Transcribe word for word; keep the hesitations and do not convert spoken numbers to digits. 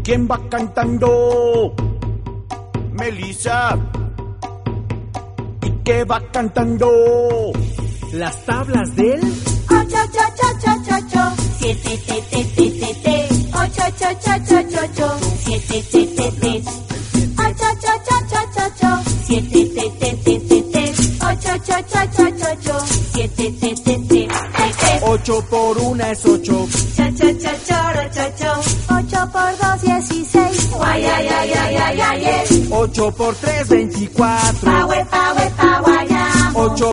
¿Quién va cantando? Melissa. ¿Y qué va cantando? Las tablas del ocho, ocho, ocho, ocho, ocho, siete, te, te, te, te, te, ocho, ocho, ocho, ocho, ocho, siete, te, te, te, ocho, ocho, ocho, ocho, ocho, siete, te, te, te, te, te, ocho, ocho, ocho, ocho, ocho, siete, te, te, te, te, te. Ocho por una es ocho. Cha, cha, cha, choro, cho, cho. Ocho por dos, dieciséis. Guay, ay, ay, ay, ay, ay, ay. Ocho por tres, veinticuatro. Pa, we, pa, we, pa, guayamo. Ocho